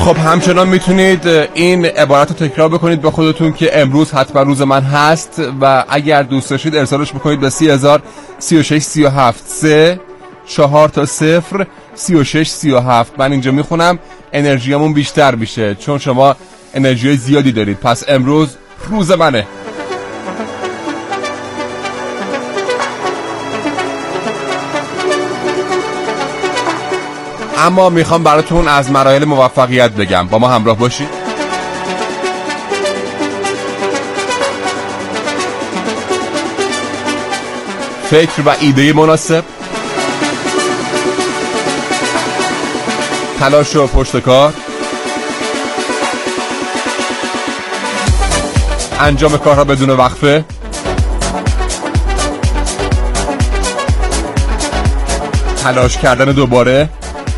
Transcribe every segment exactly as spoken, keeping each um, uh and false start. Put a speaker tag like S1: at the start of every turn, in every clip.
S1: خب همچنان میتونید این عبارت رو تکرار بکنید به خودتون که امروز حتما روز من هست و اگر دوست داشتید ارسالش بکنید به سی هزار سی و شش سی و هفت سه چهار تا صفر سی و شش سی و هفت. من اینجا میخونم انرژیامون بیشتر میشه چون شما انرژی زیادی دارید. پس امروز روز منه. اما میخوام براتون از مراحل موفقیت بگم، با ما همراه باشید. فکر و ایده مناسب، تلاش و پشت کار، انجام کارها بدون وقفه، تلاش کردن دوباره،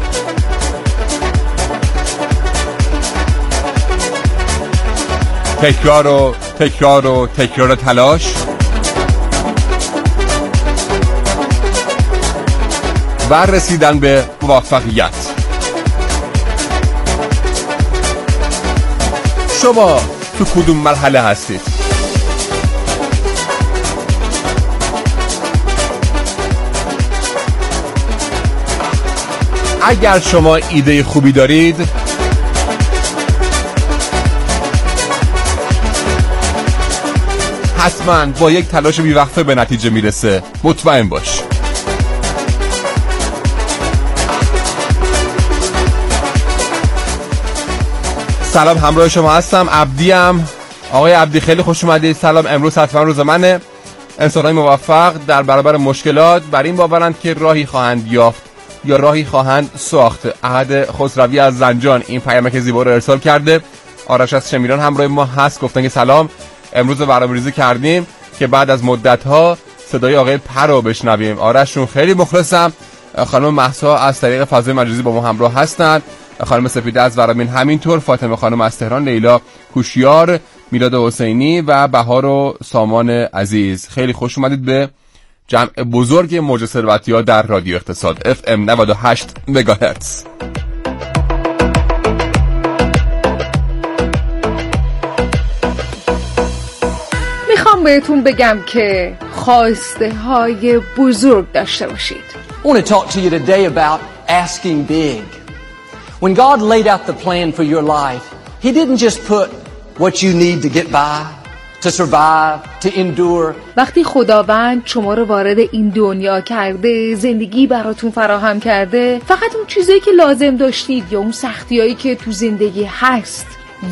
S1: تکرار و تکرار و تکرار تلاش و رسیدن به موفقیت. شما تو کدوم مرحله هستید؟ اگر شما ایده خوبی دارید حتما با یک تلاش بی‌وقفه به نتیجه میرسه، مطمئن باش. سلام، همراه شما هستم، عبدیم. آقای عبدی خیلی خوش اومدید. سلام، امروز حتما روز منه. انسان‌های موفق در برابر مشکلات بر این باورند که راهی خواهند یافت یا راهی خواهند ساخت. احد خسروی از زنجان این پیامک زیبا رو ارسال کرده. آرش از شمیران همراه ما هست، گفتن که سلام، امروز برنامه‌ریزی کردیم که بعد از مدت‌ها صدای آقای پر رو بشنویم. آرشون خیلی مخلصم. خانم مهسا از طریق فضای مجازی با ما همراه هستند. خانم سپیده از ورامین همینطور، فاطمه خانم از تهران، لیلا کوشیار، میلاد حسینی و بهار و سامان عزیز. خیلی خوش اومدید به جمع بزرگ موج ثروتی‌ها در رادیو اقتصاد اف ام نود و هشت مگاهرتز.
S2: میخوام بهتون بگم که خواسته های بزرگ داشته باشید.
S3: I want to talk to you today about asking big. When God laid out the plan for your life, He didn't just put what you need to get by, to survive, to endure.
S2: وقتی خداوند شما رو وارد این دنیا کرده، زندگی براتون فراهم کرده، فقط اون چیزایی که لازم داشتید یا اون سختیایی که تو زندگی هست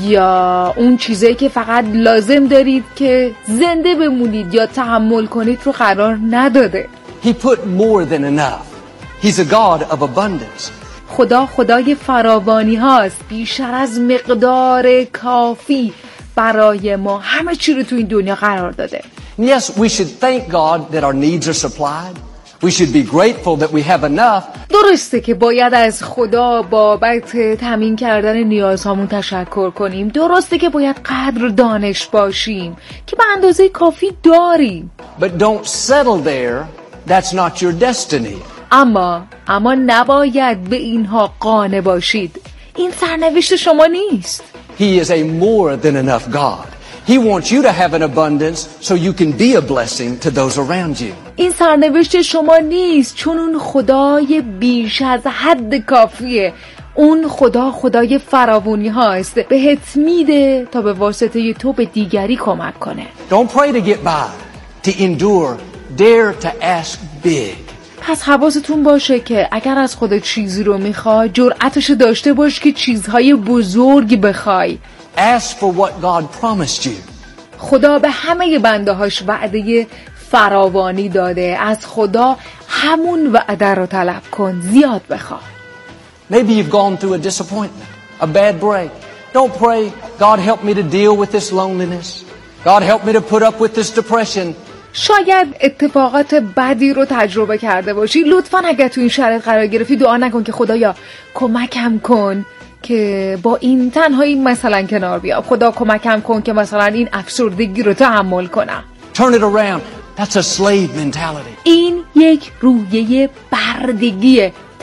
S2: یا اون چیزایی که فقط لازم دارید که زنده بمونید یا تحمل کنید رو قرار نداده.
S3: He put more than enough. He's a God of abundance.
S2: خدا خدای فراوانی هاست، بیشتر از مقدار کافی برای ما همه چی رو تو این دنیا قرار داده.
S3: Yes, we should thank God that our needs are supplied. We should be grateful that we have enough.
S2: درسته که باید از خدا بابت تامین کردن نیازهامون تشکر کنیم. درسته که باید قدر دانش باشیم که به اندازه کافی داریم.
S3: But don't settle there. That's not your destiny.
S2: اما اما نباید به اینها قانع باشید. این سرنوشت شما نیست.
S3: He is a more than enough God. He wants you to have an abundance so you can be a blessing to those around you.
S2: این سرنوشت شما نیست، چون اون خدای بیش از حد کافیه. اون خدا خدای فراوانی هاست، بهت میده تا به واسطه تو به دیگری کمک کنه.
S3: Don't pray to get by, to endure. Dare to ask big.
S2: پس حواستون باشه که اگر از خودت چیزی رو میخوای، جرأتشو داشته باش که چیزهای بزرگ بخوای.
S3: Ask for what God promised you.
S2: خدا به همه بنده هاش وعده فراوانی داده. از خدا همون وعده رو طلب کن، زیاد بخواه.
S3: Maybe you've gone through a disappointment, a bad break. Don't pray, God help me to deal with this loneliness. God help me to put up with this depression.
S2: شاید اتفاقات بدی رو تجربه کرده باشی. لطفاً اگر تو این شرایط قرار گرفتی دعا نکن که خدایا کمکم کن که با این تنهایی مثلا کنار بیام. خدا کمکم کن که مثلا این افسردگی رو تحمل کنم.
S3: Turn it around. That's a slave mentality.
S2: این یک روحیه بردگیه. تغییرش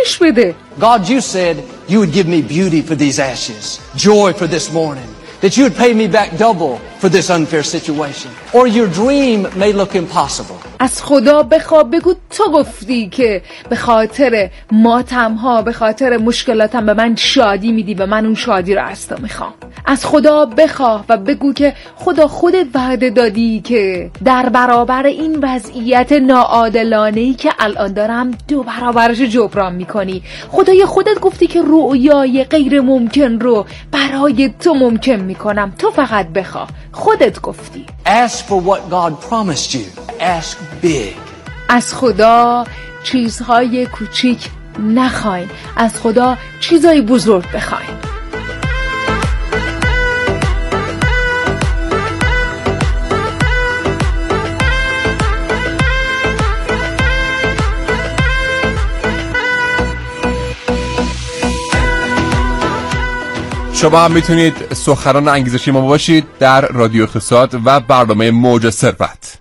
S2: نشونش بده.
S3: God, you said you would give me beauty for these ashes, joy for this morning, that you would pay me back double for this unfair situation. Or your dream may look impossible.
S2: از خدا بخواه، بگو تو گفتی که به خاطر ماتم‌ها، به خاطر مشکلاتم به من شادی میدی و من اون شادی رو از تو میخوام. از خدا بخواه و بگو که خدا خودت وعده دادی که در برابر این وضعیت ناعادلانه‌ای که الان دارم دو برابرش جبران میکنی. خدای خودت گفتی که رؤیای غیر ممکن رو برای تو ممکن میکنم. تو فقط بخواه. خودت گفتی.
S3: Ask for what God promised you. Ask big.
S2: از خدا چیزهای کوچیک نخواین، از خدا چیزهای بزرگ بخواین.
S1: شما هم میتونید سخنران انگیزشی ما باشید در رادیو اقتصاد و برنامه موج ثروت.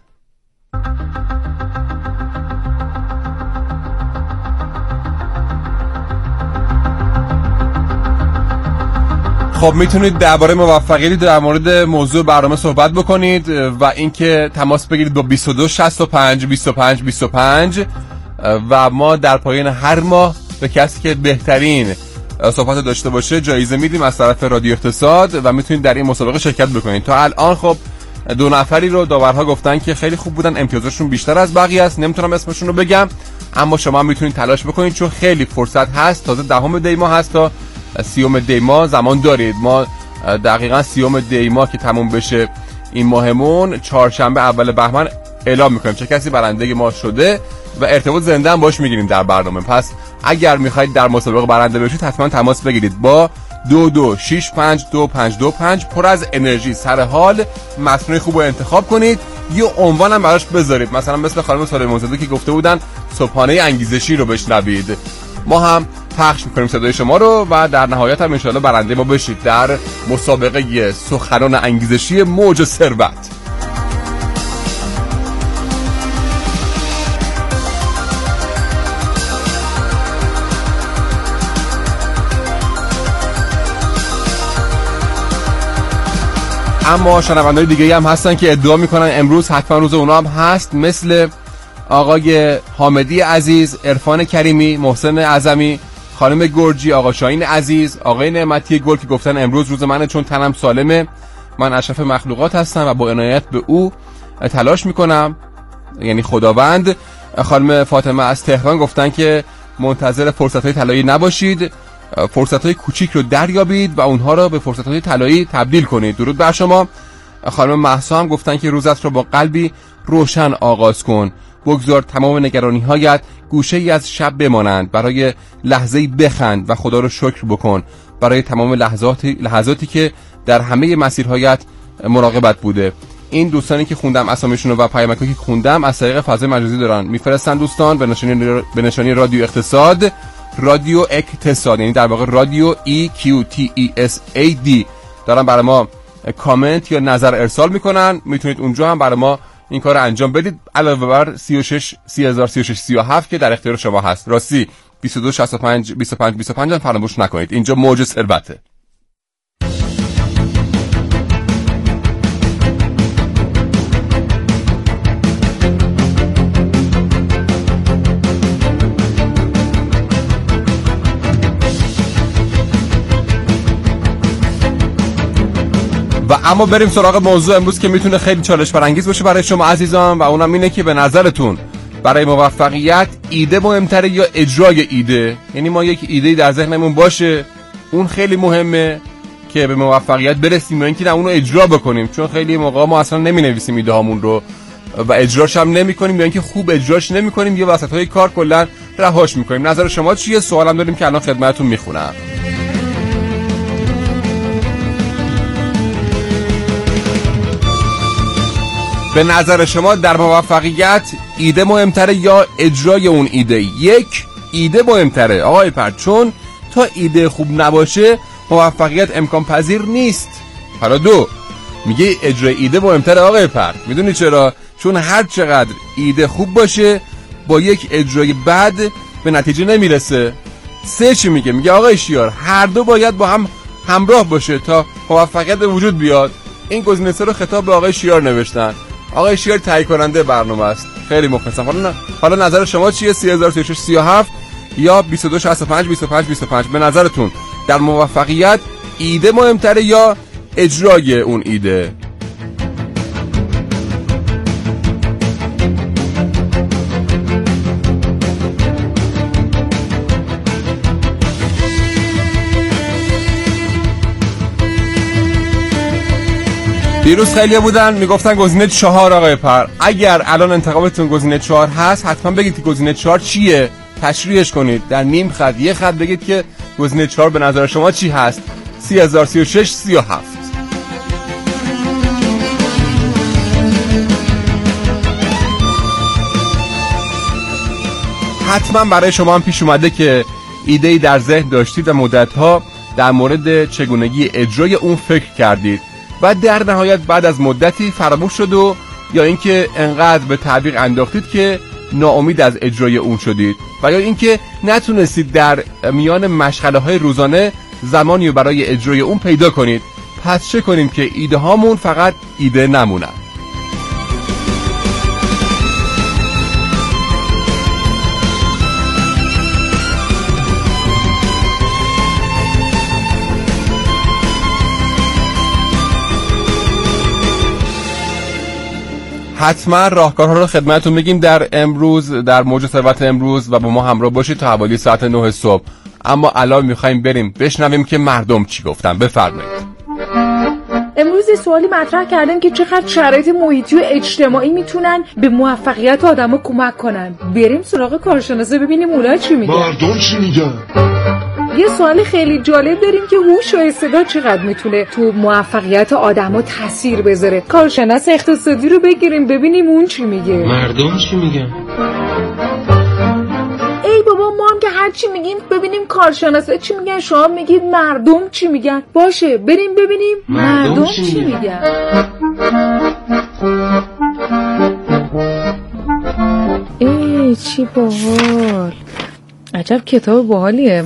S1: خب میتونید درباره موفقیت در مورد موضوع برنامه صحبت بکنید و اینکه تماس بگیرید با بیست و دو شصت و پنج بیست و پنج بیست و پنج و ما در پایان هر ماه به کسی که بهترین صحبت داشته باشه جایزه میدیم از طرف رادیو اقتصاد و میتونید در این مسابقه شرکت بکنید. تا الان خب دو نفری رو داورها گفتن که خیلی خوب بودن، امتیازشون بیشتر از بقیه است، نمیتونم اسمشون رو بگم، اما شما هم میتونید تلاش بکنید چون خیلی فرصت هست. تازه دهم دی ماه هست تا سیوم دی ماه زمان دارید. ما دقیقاً سیوم دی ماه که تموم بشه این ماهمون چهارشنبه اول بهمن اعلام میکنیم چه کسی برنده ما شده و ارتباط زنده هم باش میگیریم در برنامه. پس اگر میخواید در مسابقه برنده بشید حتما تماس بگیرید با دو دو شش پنج دو پنج دو پنج. پر از انرژی، سر حال، متن خوب رو انتخاب کنید، یه عنوان هم براش بذارید، مثلا مثل خانم سالم زاده که گفته بودن صبحانه انگیزشی رو بشنوید. ما هم پخش میکنیم صدای شما رو و در نهایت هم انشاءالله برنده ما بشید در مسابقه سخنران انگیزشی موج ثروت. اما شنونده‌های دیگه هم هستن که ادعا میکنن امروز حتما روز اونا هم هست، مثل آقای حامدی عزیز، عرفان کریمی، محسن اعظمی، خانم گرجی، آقا شاهین عزیز، آقای نعمتی گل که گفتن امروز روز منه چون تنم سالمه، من اشرف مخلوقات هستم و با عنایت به او تلاش میکنم، یعنی خداوند. خانم فاطمه از تهران گفتن که منتظر فرصت‌های طلایی نباشید، فرصت‌های کوچیک رو دریابید و اونها رو به فرصت‌های طلایی تبدیل کنید. درود بر شما. خانم مهسا هم گفتن که روزت رو با قلبی روشن آغاز کن، بگذار تمام نگرانی‌هایت گوشه‌ای از شب بمانند، برای لحظه‌ای بخند و خدا رو شکر بکن برای تمام لحظاتی لحظاتی که در همه مسیرهایت مراقبت بوده. این دوستانی که خوندم اسامیشون رو و پیامکایی که خوندم از طریق فضای مجازی دارن میفرستن دوستان به نشانی به نشانی رادیو اقتصاد، رادیو اقتصاد، یعنی در واقع رادیو ای کیو تی ای اس ای دی دارن برای ما کامنت یا نظر ارسال میکنن. میتونید اونجا هم برای ما این کار رو انجام بدید، علاوه بر سی و شش سی هزار سی و شش سی و هفت که در اختیار شما هست. راستی بیست و دو شصت و پنج بیست و پنج بیست و پنج هم فراموش نکنید، اینجا موج ثروته. و اما بریم سراغ موضوع امروز که میتونه خیلی چالش برانگیز باشه برای شما عزیزان و اونم اینه که به نظرتون برای موفقیت ایده مهمتره یا اجرای ایده؟ یعنی ما یک ایده در ذهنمون باشه، اون خیلی مهمه که به موفقیت برسیم یا اینکه اون رو اجرا بکنیم؟ چون خیلی موقع ما اصلا نمینویسیم ایده هامون رو و اجراش هم نمی‌کنیم یا اینکه خوب اجراش نمی‌کنیم یا وسط‌های کار کلا رهاش می‌کنیم. نظر شما چیه؟ سوالم داریم که الان خدمتتون میخونم. به نظر شما در موفقیت ایده مهمتره یا اجرای اون ایده؟ یک، ایده مهمتره آقای پرد، چون تا ایده خوب نباشه موفقیت امکان پذیر نیست. حالا دو، میگه اجرای ایده مهمتره آقای پرد. میدونی چرا؟ چون هر چقدر ایده خوب باشه با یک اجرای بد به نتیجه نمیرسه. سه چی میگه؟ میگه آقای شیار هر دو باید با هم همراه باشه تا موفقیت به وجود بیاد. این گزینه سه رو خطاب به آقای شیار نوشتن. آقای شیار تهیه کننده برنامه است. خیلی مخلصم. حالا نه. حالا نظر شما چیه؟ سی هزار و سی و شش سی و هفت یا بیست و دو شصت و پنج بیست و پنج بیست و پنج؟ به نظرتون در موفقیت ایده مهمتره یا اجرای اون ایده؟ دیروز خیلی بودن میگفتن گزینه چهار آقای پر. اگر الان انتخابتون گزینه چهار هست حتما بگید که گزینه چهار چیه، تشریحش کنید در نیم خط یه خط بگید که گزینه چهار به نظر شما چی هست. سی هزار سی و شش سی و هفت. حتما برای شما هم پیش اومده که ایده‌ای در ذهن داشتید و مدت‌ها در مورد چگونگی اجرای اون فکر کردید و در نهایت بعد از مدتی فراموش شد و یا اینکه انقدر به تعویق انداختید که ناامید از اجرای اون شدید و یا اینکه نتونستید در میان مشغله‌های روزانه زمانی رو برای اجرای اون پیدا کنید. پس چه کنیم که ایده هامون فقط ایده نمونن؟ حتما راهکارها رو خدمتتون میگیم در امروز در موج ثروت امروز و با ما همراه باشید تا حوالی ساعت نه صبح. اما الان میخوایم بریم بشنویم که مردم چی گفتن. بفرمایید.
S2: امروز یه سوالی مطرح کردن که چقدر شرایط محیطی و اجتماعی میتونن به موفقیت آدمو کمک کنن. بریم سراغ کارشناسا ببینیم اونا چی میگن.
S4: مردم چی میگن؟
S2: یه سوال خیلی جالب داریم که هوش و استعداد چقدر میتونه تو موفقیت آدمو تاثیر بذاره. کارشناس اقتصادی رو بگیریم ببینیم اون چی میگه.
S4: مردم چی میگن؟
S2: ای بابا ما هم که هر چی میگیم ببینیم کارشناسا چی میگن، شما میگید مردم چی میگن. باشه بریم ببینیم مردم, مردم چی, چی میگن, میگن. ای چی باحال، عجب کتاب باحالیه.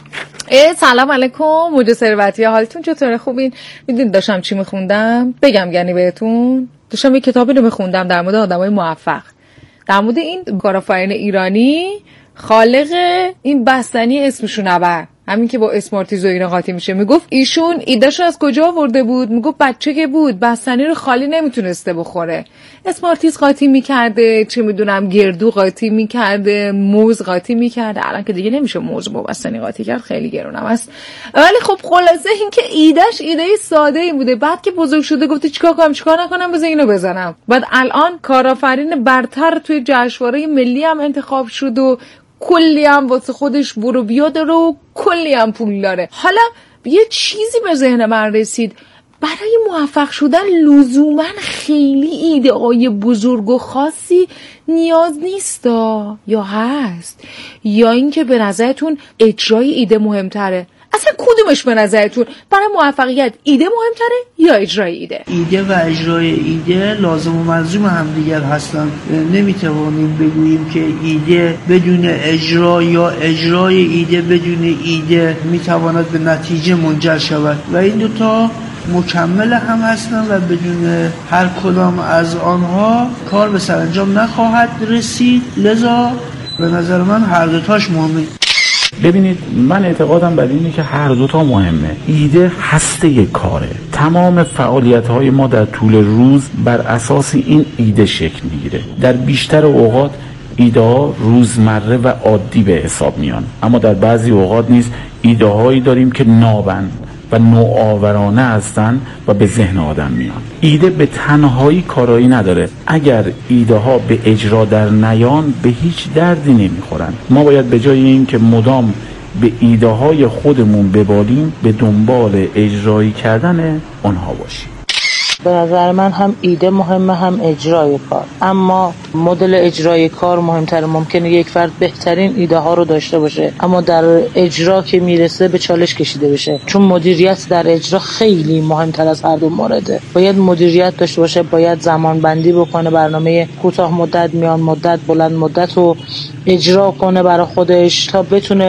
S2: ای سلام علیکم موج ثروتی، حالتون چطوره؟ خوبین؟ میدونید داشتم چی میخوندم؟ بگم یعنی بهتون داشتم یه کتابی رو میخوندم در مورد آدمای موفق، در مورد این کارآفرین ایرانی خالق این بستنی اسمشو نبر، همین که با اسمارتیز و اینا قاطی میشه. میگفت ایشون ایدهشو از کجا آورده بود؟ میگفت بچه که بود بستنی رو خالی نمیتونسته بخوره، اسمارتیز قاطی میکرده، چه میدونم گردو قاطی میکرده، موز قاطی میکرده. الان که دیگه نمیشه موز با بستنی قاطی کرد، خیلی گرونم است. ولی خب خلاصه این که ایدهش ایده ساده ای بوده، بعد که بزرگ شده گفته چیکار کنم چیکار نکنم بذار اینو بزنم. بعد الان کارآفرین برتر توی جشنواره ملی هم انتخاب شد و کلی هم واسه خودش برو بیا داره و کلی هم پول داره. حالا یه چیزی به ذهن من رسید، برای موفق شدن لزوما خیلی ایده های بزرگ و خاصی نیاز نیست یا هست؟ یا اینکه به نظرتون اجرای ایده مهمتره؟ اصلا کدومش به نظرتون برای موفقیت ایده مهمتره یا اجرای ایده؟
S5: ایده و اجرای ایده لازم و ملزوم همدیگر هستن. نمیتوانیم بگوییم که ایده بدون اجرا یا اجرای ایده بدون ایده میتواند به نتیجه منجر شود و این دوتا مکمل هم هستن و بدون هر کدام از آنها کار به سرانجام نخواهد رسید. لذا به نظر من هر دوتاش مهمه.
S6: ببینید من اعتقادم بر اینه که هر دوتا مهمه. ایده هسته کاره. تمام فعالیت‌های ما در طول روز بر اساس این ایده شکل میگیره. در بیشتر اوقات ایده ها روزمره و عادی به حساب میان، اما در بعضی اوقات نیز ایده هایی داریم که نابند و نوآورانه هستند و به ذهن آدم میان. ایده به تنهایی کارایی نداره. اگر ایده ها به اجرا در نیان به هیچ دردی نمیخورن. ما باید به جای این که مدام به ایده های خودمون ببالیم به دنبال اجرایی کردن آنها باشیم.
S7: به نظر من هم ایده مهمه هم اجرای کار، اما مدل اجرای کار مهمتره. ممکنه یک فرد بهترین ایده ها رو داشته باشه اما در اجرا که میرسه به چالش کشیده بشه، چون مدیریت در اجرا خیلی مهمتر از هر دو مورده. باید مدیریت داشته باشه، باید زمان بندی بکنه، برنامه کوتاه مدت، میان مدت، بلند مدت رو اجرا کنه برای خودش تا بتونه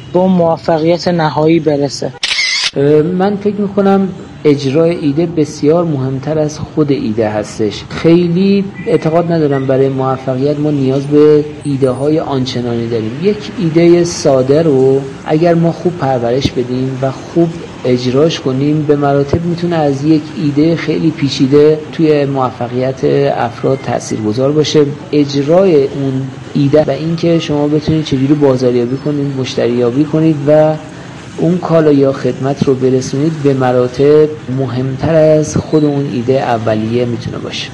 S7: به اون موفقیت نهایی برسه.
S8: من فکر میکنم اجرای ایده بسیار مهمتر از خود ایده هستش. خیلی اعتقاد ندارم برای موفقیت ما نیاز به ایده های آنچنانی داریم. یک ایده ساده رو اگر ما خوب پرورش بدیم و خوب اجراش کنیم به مراتب میتونه از یک ایده خیلی پیچیده توی موفقیت افراد تاثیرگذار باشه. اجرای اون ایده و اینکه شما بتونید چجوری بازاریابی کنید، مشتریابی کنید و اون کالا یا خدمت رو برسونید به مراتب مهمتر از خود اون ایده اولیه میتونه باشه.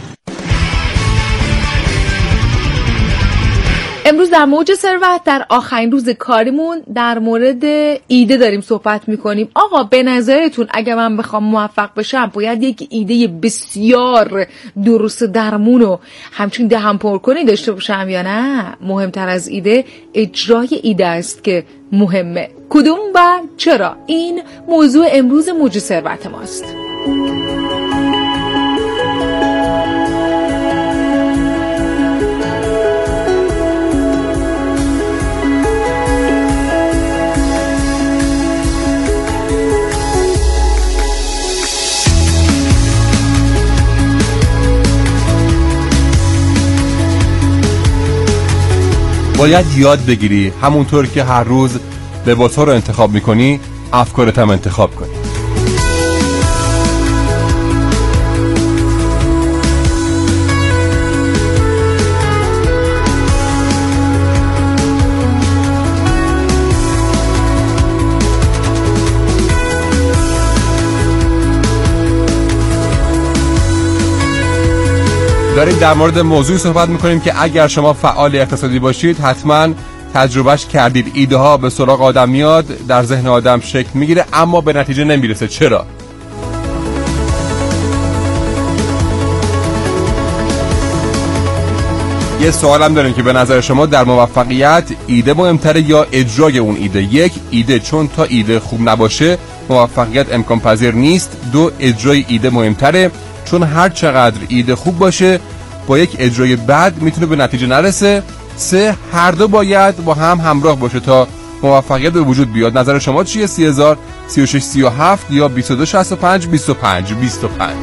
S2: امروز در موج ثروت در آخرین روز کاریمون در مورد ایده داریم صحبت میکنیم. آقا به نظرتون اگه من بخوام موفق بشم باید یک ایده بسیار درست درمون و همچنین دهم پر کنی داشته باشم یا نه؟ مهمتر از ایده اجرای ایده است که مهمه. کدوم و چرا؟ این موضوع امروز موج ثروت ماست.
S1: باید یاد بگیری همونطور که هر روز لباس‌ها رو انتخاب می‌کنی افکارت هم انتخاب کنی. داریم در مورد موضوعی صحبت میکنیم که اگر شما فعال اقتصادی باشید حتما تجربهش کردید. ایده ها به سراغ آدم میاد، در ذهن آدم شکل میگیره اما به نتیجه نمیرسه. چرا؟ یه سوالم داریم که به نظر شما در موفقیت ایده مهمتره یا اجرای اون ایده؟ یک، ایده، چون تا ایده خوب نباشه موفقیت امکان پذیر نیست. دو، اجرای ایده مهمتره چون هر چقدر ایده خوب باشه با یک اجرای بد میتونه به نتیجه نرسه. سه، هر دو باید با هم همراه باشه تا موفقیت به وجود بیاد. نظر شما چیه؟ سی هزار سی و شش سی و هفت یا بیست و دو شصت و پنج بیست و پنج بیست و پنج.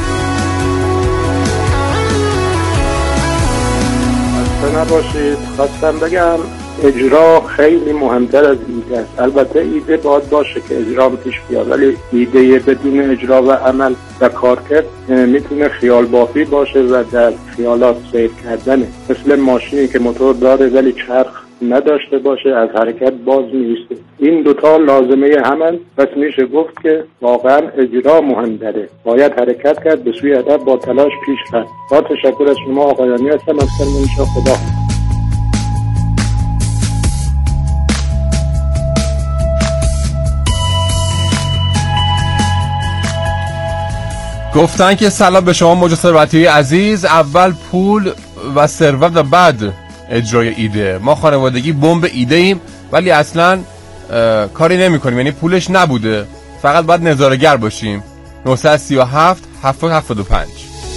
S9: خسته نباشید. خواستم بگم اجرا خیلی مهمتر از ایده است. البته ایده باید باشه که اجرا پیش بیاد، ولی ایده بدون اجرا و عمل و کارکرد میتونه خیال بافی باشه و در خیالات سیر کردنه. مثل ماشینی که موتور داره ولی چرخ نداشته باشه از حرکت باز میسته. این دوتا لازمه همن. پس میشه گفت که واقعا اجرا مهم داره. باید حرکت کرد به سوی هدف با تلاش پیش رفت. با تشکر از شما آقایانی هستم. از کنم خدا.
S1: گفتن که سلام به شما موج ثروتی عزیز. اول پول و ثروت و بعد اجرای ایده. ما خانوادگی بمب ایده ایم ولی اصلا کاری نمی کنیم، یعنی پولش نبوده، فقط باید نظاره‌گر باشیم. نهصد و سی و هفت هفتاد هفتاد و پنج.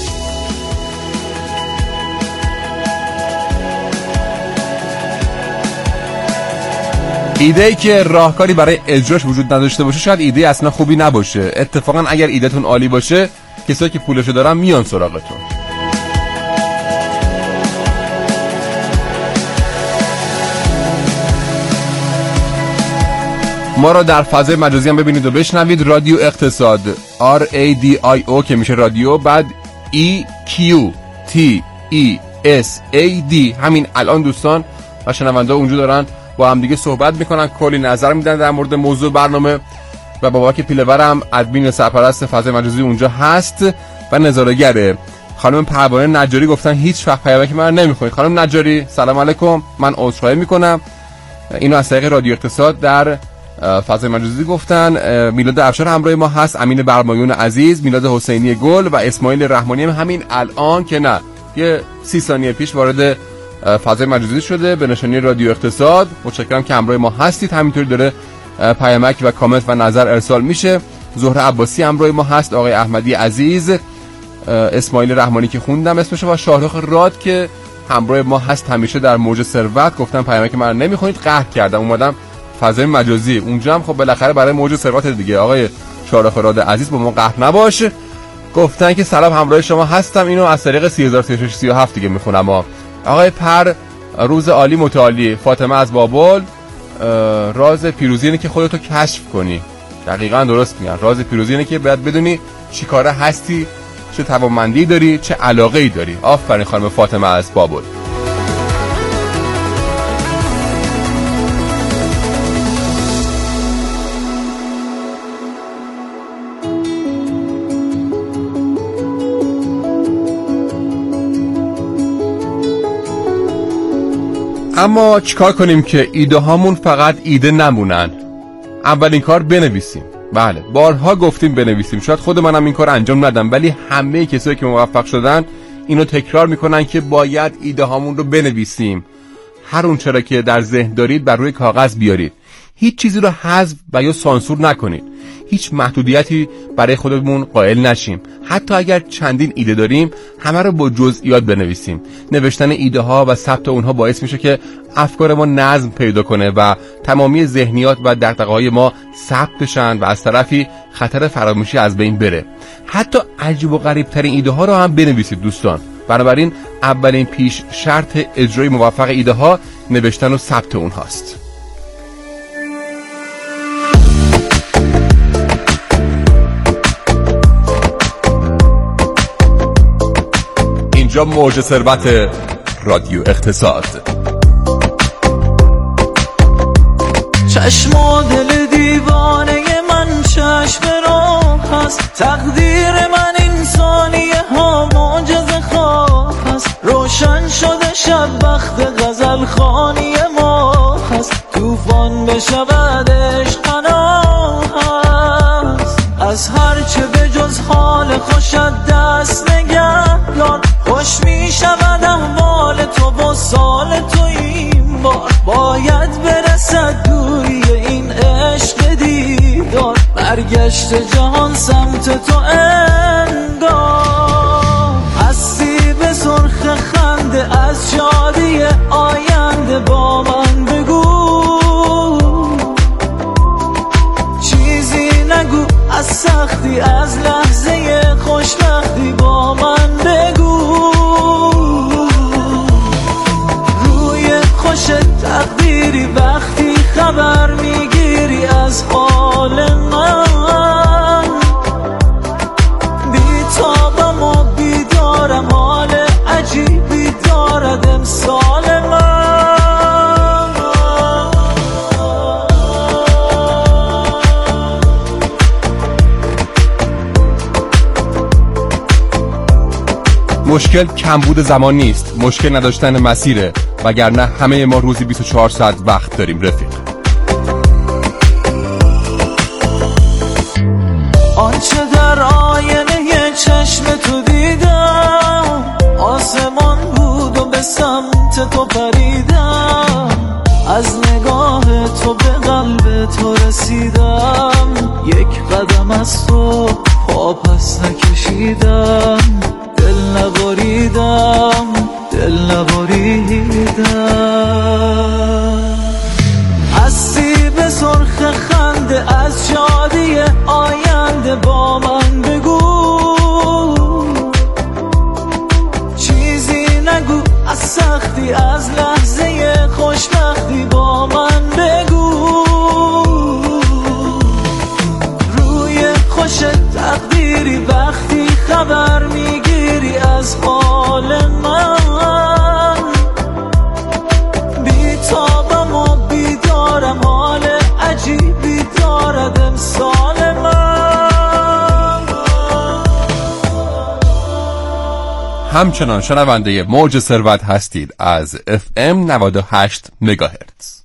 S1: ایده‌ای که راهکاری برای اجراش وجود نداشته باشه شاید ایده اصلا خوبی نباشه. اتفاقا اگر ایده‌تون عالی باشه کسایی که پولشو دارن میان سراغتون. ما را در فضای مجازی هم ببینید و بشنوید. رادیو اقتصاد آر ای دی آی او که میشه رادیو، بعد ای کیو تی ای اس ای دی. همین الان دوستان و شنونده اونجا دارن با هم دیگه صحبت میکنن، کلی نظر میدن در مورد موضوع برنامه و باباک پیلورم ادمین سرپرست فضای مجازی اونجا هست و نظاره‌گره. خانم پروانه نجاری گفتن هیچ وقت پیامک من نمیخونید. خانم نجاری سلام علیکم، من عذرخواهی میکنم. اینو از طریق رادیو اقتصاد در فضای مجازی گفتن. میلاد افشار همراه ما هست، امین برمایون عزیز، میلاد حسینی گل و اسماعیل رحمانی هم همین الان که نه یه سی ثانیه پیش وارد فضای مجازی شده به نشانی رادیو اقتصاد. متشکرم که همراه ما هستید. همینطوری داره پیامک و کامنت و نظر ارسال میشه. زهره عباسی همراه ما هست، آقای احمدی عزیز، اسماعیل رحمانی که خوندم اسمشو و شاهرخ راد که همراه ما هست همیشه در موج ثروت. گفتم پیامک من نمیخونید، قهر کردم اومدم فضای مجازی. اونجا هم خب بالاخره برای موج ثروت دیگه. آقای شارخراد عزیز با ما قهر نباش، گفتن که سلام همراه شما هستم، اینو از طریق سه هزار و سی و هفت دیگه میخونم. آقای پر روز عالی متعالی. فاطمه از بابل، راز پیروزی اینه که خودتو کشف کنی. دقیقاً درست میگن، راز پیروزی اینه که باید بدونی چی کاره هستی، چه توانمندی داری، چه علاقه‌ای داری. آفرین خانم فاطمه از بابل. اما چیکار کنیم که ایده هامون فقط ایده نمونن؟ اولین کار بنویسیم. بله بارها گفتیم بنویسیم. شاید خود منم این کار انجام ندم، ولی همه کسایی که موفق شدن اینو تکرار میکنن که باید ایده هامون رو بنویسیم. هر اون چرا که در ذهن دارید بر روی کاغذ بیارید. هیچ چیزی رو حذف و یا سانسور نکنید. هیچ محدودیتی برای خودمون قائل نشیم. حتی اگر چندین ایده داریم همه رو با جزئیات بنویسیم. نوشتن ایده ها و ثبت اونها باعث میشه که افکار ما نظم پیدا کنه و تمامی ذهنیات و دغدغه‌های ما ثبت بشن و از طرفی خطر فراموشی از بین بره. حتی عجیب و غریب ترین ایده ها رو هم بنویسید دوستان. بنابراین اولین پیش شرط اجرای موفق ایده ها نوشتن و ثبت اونهاست. اینجا موج ثروت رادیو اقتصاد.
S10: چشم و دل دیوانه من چشم راه هست، تقدیر من انسانیه ها معجزه خواه هست. روشن شده شب وقت غزل خانی ما هست، توفان بشود عشق پناه هست. از هرچه به جز حال خوشت دست نگهدار، خوش می شود احوال تو با سال تو این بار. باید برسد دوری این عشق دیدار، برگشت جهان سمت تو انگار. هستی به سرخ خنده از شادی آینده با من بگو، چیزی نگو از سختی از لحظه خوشبختی با من بگو. روی خوش تقدیری وقتی خبر میگیری از حال من، بیتابم و بیدارم، حال عجیبی دارد امسال من.
S1: مشکل کمبود زمان نیست، مشکل نداشتن مسیره، وگرنه همه ما روزی بیست و چهار ساعت وقت داریم رفیق.
S10: آنچه در آینه چشم تو دیدم آسمان بود و به سمت تو پریدم، از نگاه تو به قلب تو رسیدم. یک قدم از تو پا پس نکشیدم، دل نبریدم دل نبریدم. هستی به سرخ خنده از شادی آینده با من بگو، چیزی نگو از سختی از لحظه خوشبختی با من بگو. روی خوش تقدیری وقتی خبر میگیری از حال من، بیتابم و بیدارم، حال عجیبی دارد امسال من.
S1: همچنان شنونده موج ثروت هستید از اف ام نود و هشت مگاهرتز.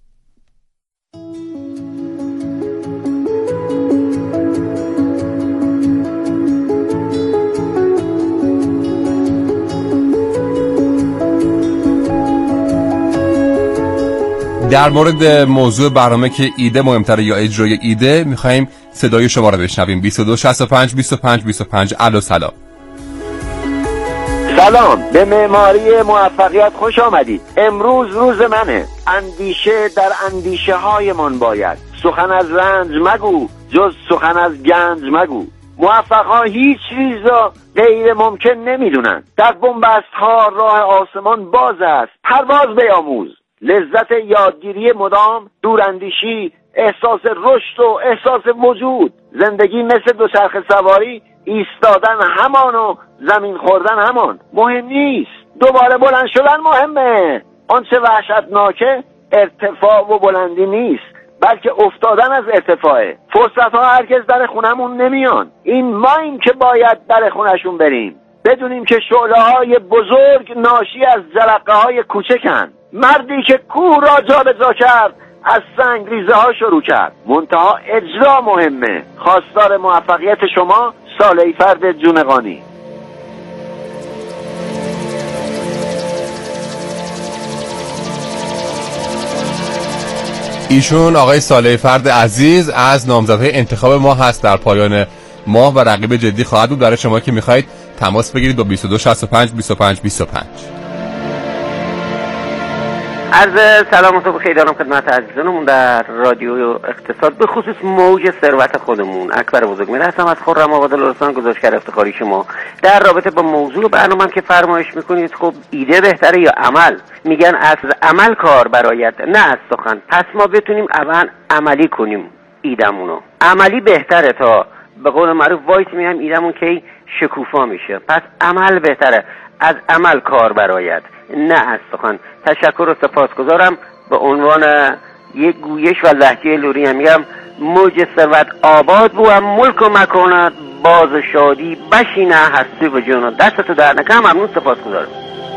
S1: در مورد موضوع برنامه که ایده مهمتره یا اجرای ایده میخواییم صدای شما رو بشنویم. بیست و دو شصت و پنج بیست و پنج بیست و پنج. الو سلام.
S11: سلام، به معماری موفقیت خوش آمدید. امروز روز منه. اندیشه در اندیشه های من باید. سخن از رنج مگو جز سخن از گنج مگو. موفق ها هیچ چیز را غیر ممکن نمیدونن. در بنبست ها راه آسمان باز است. پرواز بیاموز. لذت یادگیری مدام، دوراندیشی، احساس رشد و احساس وجود. زندگی مثل دوچرخه سواری، ایستادن همان و زمین خوردن همان. مهم نیست، دوباره بلند شدن مهمه. آنچه وحشتناکه ارتفاع و بلندی نیست، بلکه افتادن از ارتفاعه. فرصت ها هرگز در خونمون نمیان. این ماییم که باید در خونشون بریم. بدونیم که شعله های بزرگ ناشی از جرقه های کوچکن. مردی که کوه را جابجا کرد از سنگ ریزه ها شروع کرد. منتها اجرا مهمه. خواستار موفقیت شما، صالحی فرد جونقانی.
S1: ایشون آقای صالحی فرد عزیز از نامزدهای انتخاب ما هست در پایان ماه و رقیب جدی خواهد بود. برای شما که میخواید تماس بگیرید با بیست و دو شصت و پنج بیست و پنج بیست و پنج.
S12: عرض سلام و صبح خیر دارم خدمت عزیزانمون در رادیو اقتصاد، به خصوص موج ثروت خودمون. اکبر بزرگمهر هستم از خرم‌آباد لرستان، گزارشگر افتخاری شما در رابطه با موضوع برنامه‌ام که فرمایش میکنید. خب ایده بهتره یا عمل؟ میگن از عمل کار برآید نه از سخن. پس ما بتونیم اول عملی کنیم ایدمونو. عملی بهتره تا به قول معروف وایس میام ایدمون که شکوفا میشه. پس عمل بهتره، از عمل کار برآید نه از سخن. تشکر و سپاسگزارم. به عنوان یک گویش و لهجه لوری هم میگم موج ثروت آباد بو هم ملک و مکانت باز شادی بشینه هستی به جون. دستتو در نکنم. ممنون، سپاسگزارم.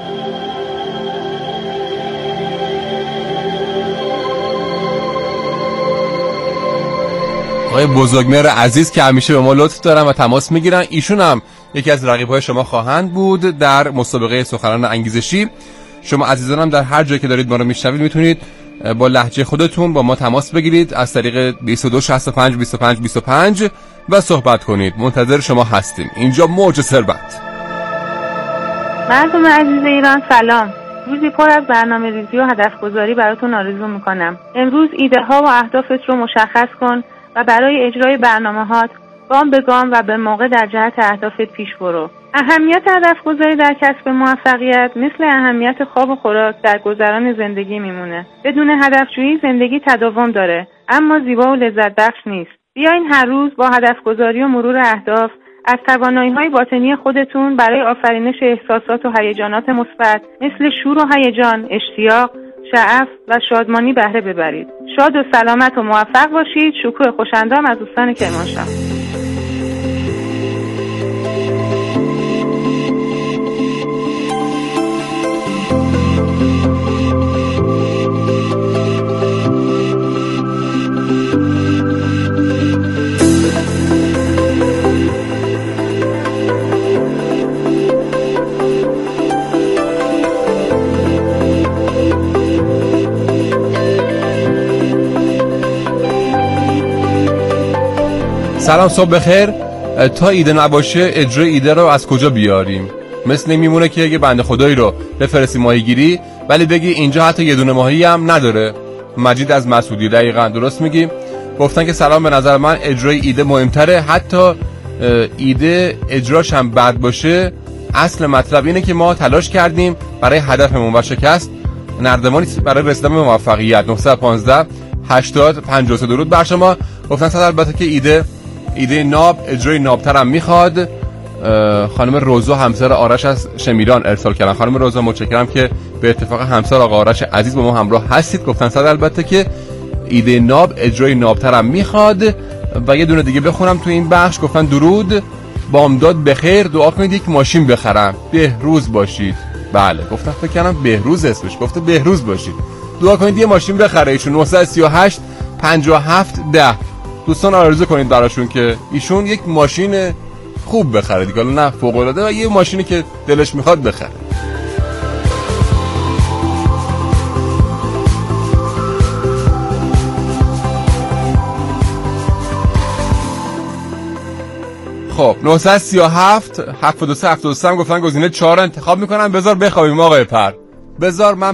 S1: آقای بزرگمهر عزیز که همیشه به ما لطف دارن و تماس میگیرن، ایشون هم یکی از رقیب‌های شما خواهند بود در مسابقه سخنران انگیزشی. شما عزیزانم در هر جایی که دارید ما رو میشنوید میتونید با لهجه خودتون با ما تماس بگیرید از طریق بیست و دو شصت و پنج بیست و پنج بیست و پنج و صحبت کنید. منتظر شما هستیم. اینجا موج ثروت.
S13: مردم عزیز ایران سلام. روزی پر از برنامه ریزی و هدف گذاری براتون آرزو میکنم. امروز ایده ها و اهدافت رو مشخص کن و برای اجرای برنامه هات گام به گام و به موقع در جهت اهدافت پیش برو. اهمیت هدف گذاری در کسب موفقیت مثل اهمیت خواب و خوراک در گذران زندگی میمونه. بدون هدفجویی زندگی تداوم داره اما زیبا و لذت بخش نیست. بیاین هر روز با هدف گذاری و مرور اهداف از توانایی‌های باطنی خودتون برای آفرینش احساسات و هیجانات مثبت مثل شور و هیجان، اشتیاق، شعف و شادمانی بهره ببرید. شاد و سلامت و موفق باشید. شکوه خوشندام از استان کرمانشاه.
S1: سلام، صبح بخیر. تا ایده نباشه اجرای ایده رو از کجا بیاریم؟ مثل میمونه که اگه بنده خدایی رو بفرستی ماهیگیری ولی بگی اینجا حتی یه دونه ماهی هم نداره. مجید از مسعودی. دقیقاً درست میگی. گفتن که سلام، به نظر من اجرای ایده مهمتره، حتی ایده اجراش هم بد باشه. اصل مطلب اینه که ما تلاش کردیم برای هدفمون و شکست نردبانی برای رسیدن به موفقیت. نه یک پنج هشتاد پنجاه و سه. درود بر شما. گفتن صد البته که ایده ایده ناب اجرای نابترم میخواد. خانم روزا همسر آرش از شمیران ارسال کردن. خانم روزا متشکرم که به اتفاق همسر آقا آرش عزیز با ما همراه هستید. گفتن صد البته که ایده ناب اجرای نابترم میخواد. و یه دونه دیگه بخونم تو این بخش. گفتن درود، بامداد بخیر، دعا کنید یک ماشین بخرم، بهروز باشید. بله، گفتم فکر کنم بهروز اسمش، گفته بهروز باشید، دعا کنید یه ماشین بخره. ایشون نه سه هشت پنجاه و هفت ده. دوستان آرزو کنید براشون که ایشون یک ماشین خوب بخره دیگه، نه فوق العاده، و یه ماشینی که دلش میخواد بخره. خب نه سه هفت هفت دو سه هفت دو سه هم گفتن گزینه چهار انتخاب میکنن. بذار بخوابیم آقای پر، بذار من